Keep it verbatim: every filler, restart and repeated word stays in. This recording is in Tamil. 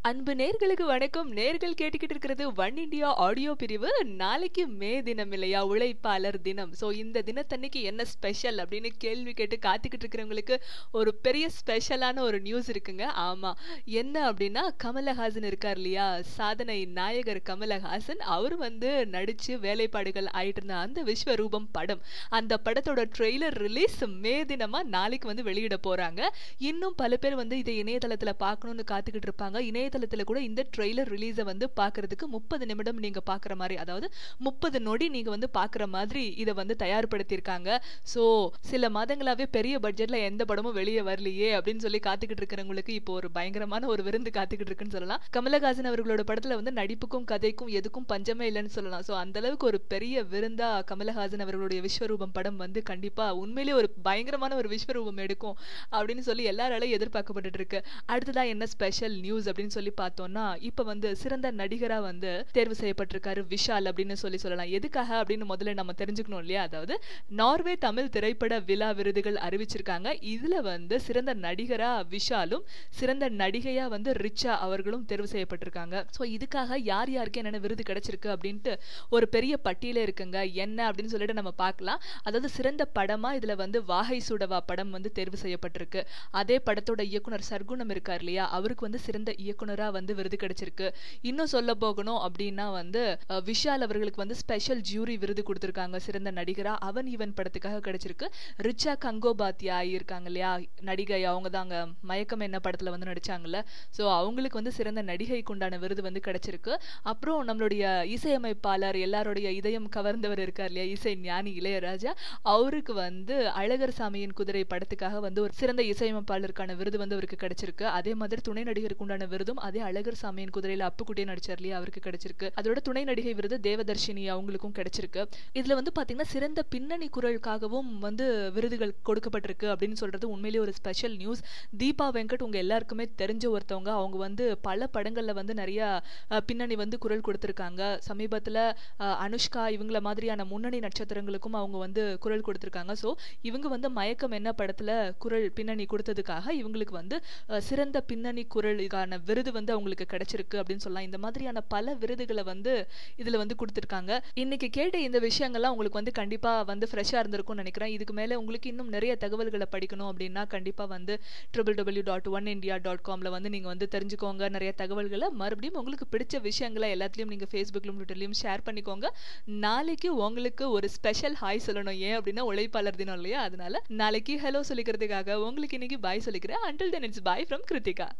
அன்பு நேர்களுக்கு வணக்கம். நேர்கள் கேட்டுக்கிட்டு இருக்கிறது ஒன் இண்டியா ஆடியோ பிரிவு. நாளைக்கு மே தினம் இல்லையா, உழைப்பாளர் தினம். ஸோ இந்த தினத்தன்னைக்கு என்ன ஸ்பெஷல் அப்படின்னு கேள்வி கேட்டு காத்துக்கிட்டு இருக்கிறவங்களுக்கு ஒரு பெரிய ஸ்பெஷலான ஒரு நியூஸ் இருக்குங்க. ஆமா, என்ன அப்படின்னா, கமலஹாசன் இருக்கார் இல்லையா, சாதனை நாயகர் கமலஹாசன், அவர் வந்து நடிச்சு வேலைப்பாடுகள் ஆயிட்டு இருந்த அந்த விஸ்வரூபம் படம், அந்த படத்தோட ட்ரெய்லர் ரிலீஸ் மே தினமா நாளைக்கு வந்து வெளியிட போறாங்க. இன்னும் பல பேர் வந்து இதை இணையதளத்துல பார்க்கணும்னு காத்துக்கிட்டு இருப்பாங்க. இணையதளத்துல கூட இந்த ட்ரெய்லர் ரிலீஸை வந்து பார்க்கறதுக்கு முப்பது நிமிடம் நீங்க பார்க்குற மாதிரி, அதாவது முப்பது நொடி நீங்க வந்து பார்க்குற மாதிரி இதை வந்து தயார்படுத்தியிருக்காங்க. ஸோ சில மாதங்களாவே பெரிய பட்ஜெட்ல எந்த படமும் வெளியே வரலையே அப்படின்னு சொல்லி காத்துக்கிட்டு இருக்கிறவங்களுக்கு இப்போ ஒரு பயங்கரமான ஒரு விருந்து காத்துக்கிட்டு இருக்குன்னு சொல்லலாம். கமலஹாசன் அவர்களோட படத்துல வந்து நடிப்புக்கும் கதைக்கும் எதுக்கும் பஞ்சமே இல்லைன்னு சொல்லலாம். ஸோ அந்த அளவுக்கு ஒரு பெரிய விருந்தா கமலஹாசன் அவர்களுடைய விஸ்வரூபம் படம் வந்து கண்டிப்பா உண்மையிலேயே ஒரு பயங்கரமான ஒரு விஸ்வரூபம் எடுக்கும் அப்படின்னு சொல்லி எல்லாராலையும் எதிர்பார்க்கப்பட்டு இருக்கு. அடுத்ததா என்ன ஸ்பெஷல் நியூஸ் அப்படின்னு சொல்லி பார்த்தோம்னா, இப்ப வந்து சிறந்த நடிகரா வந்து தேர்வு செய்யப்பட்டிருக்காரு விஷால் அப்படின்னு சொல்லி சொல்லலாம். எதுக்காக அப்படின்னு முதல்ல நம்ம தெரிஞ்சுக்கணும் இல்லையா. அதாவது நார்வே தமிழ் திரைப்பட விழா விருதுகள் அறிவிச்சிருக்காங்க. இதுல வந்து சிறந்த நடிகரா விஷாலும் சிறந்த நடிகையா வந்து ரிச்சா அவர்களும் தேர்வு செய்யப்பட்டிருக்காங்க. ஸோ இதுக்காக யார் யாருக்கு என்னென்ன விருது கிடைச்சிருக்கு அப்படின்ட்டு ஒரு பெரிய பட்டியலே இருக்குங்க. என்ன அப்படின்னு சொல்லிட்டு நம்ம பார்க்கலாம். அதாவது சிறந்த படமா இதுல வந்து வாகை சுடவா படம் வந்து தேர்வு செய்யப்பட்டிருக்கு. அதே படத்தோட இயக்குனர் சர்க்குணம் இருக்கார் இல்லையா, அவருக்கு வந்து சிறந்த இயக்குனரா வந்து விருது கிடைச்சிருக்கு. இன்னும் சொல்ல போகணும் அப்படின்னா வந்து விஷால் அவர்களுக்கு வந்து ஸ்பெஷல் ஜூரி விருது கொடுத்திருக்காங்க சிறந்த நடிகரா. அவன் இவன் படத்துக்காக கிடைச்சிருக்கு. ரிச்சா கங்கோபாத்யா இருக்காங்க இல்லையா நடிகை, அவங்க தாங்க மயக்கம் என்ன படத்துல வந்து நடிச்சாங்கல்ல. ஸோ அவங்களுக்கு வந்து சிறந்த நடிகைக்கு உண்டான விருது வந்து கிடைச்சிருக்கு. அப்புறம் நம்மளுடைய இசையமைப்பாளர், எல்லாருடைய இதயம் கவர்ந்தவர் இருக்கார் இல்லையா, இசை ஞானி இளையராஜா, அவருக்கு வந்து அழகர் சாமியின் குதிரை படத்துக்காக வந்து ஒரு சிறந்த இசையமைப்பாளருக்கான விருது வந்து அவருக்கு கிடைச்சிருக்கு. அதே மாதிரி துணை நடிகருக்கு உண்டான விருதும் அதே அழகர் சாமியின் குதிரையில அப்புக்குட்டியே நடிச்சார் இல்லையா, அவருக்கு கிடைச்சிருக்கு. அதோட துணை நடிகை விருது தேவதர்ஷினி அவங்களுக்கும் கிடைச்சிருக்கு. இதுல வந்து பாத்தீங்கன்னா சிறந்த பின்னணி குரலுக்காகவும் வந்து விருதுகள் கொடுக்கப்பட்டிருக்கு அப்படின்னு சொல்றது உண்மையிலேயே ஒரு ஸ்பெஷல் நியூஸ். தீபா வெங்கட் உங்க எல்லாருக்குமே தெரிஞ்ச ஒருத்தவங்க. அவங்க வந்து பல படங்கள்ல வந்து நிறைய பின்னணி வந்து குரல் கொடுத்திருக்காங்க. சமீபத்துல அனுஷ்கா இவங்கள மாதிரியான முன்னணி நட்சத்திரங்களுக்கும் அவங்க வந்து குரல் கொடுத்திருக்காங்க. ஸோ இவங்க வந்து மயக்கம் என்ன படத்துல குரல் பின்னணி கொடுத்ததுக்காக இவங்களுக்கு வந்து சிறந்த பின்னணி குரலுக்கான விருது வந்து அவங்களுக்கு கிடைச்சிருக்கு அப்படின்னு சொல்லலாம். இந்த மாதிரியான பல விருதுகளை வந்து இதுல வந்து கொடுத்திருக்காங்க. இன்னைக்கு கேட்ட இந்த விஷயங்கள்லாம் உங்களுக்கு வந்து கண்டிப்பா வந்து ஃப்ரெஷ்ஷா இருந்திருக்கும்னு நினைக்கிறேன். இதுக்கு மேல உங்களுக்கு இன்னும் நிறைய தகவல்களை படிக்கணும் அப்படின்னா கண்டிப்பா வந்து W W W dot one India dot காம்ல வந்து நீங்க வந்து தெரிஞ்சுக்கோங்க. நிறைய தகவல்களை மறுபடியும் உங்களுக்கு பிடிச்ச விஷயங்களை எல்லாத்துலயும் நீங்க ஃபேஸ்புக்லயும் ட்விட்டர்லயும் ஷேர் பண்ணிக்கோங்க. நாளைக்கு உங்களுக்கு ஒரு ஸ்பெஷல் ஹாய் சொல்லணும். ஏன் அப்படின்னா உழைப்பாளர் தினம் இல்லையா, அதனால நாளைக்கு ஹலோ சொல்லிக்கிறதுக்காக உங்களுக்கு இன்னைக்கு பாய் சொல்லிக்கிறேன். until then it's bye from Kiruthika.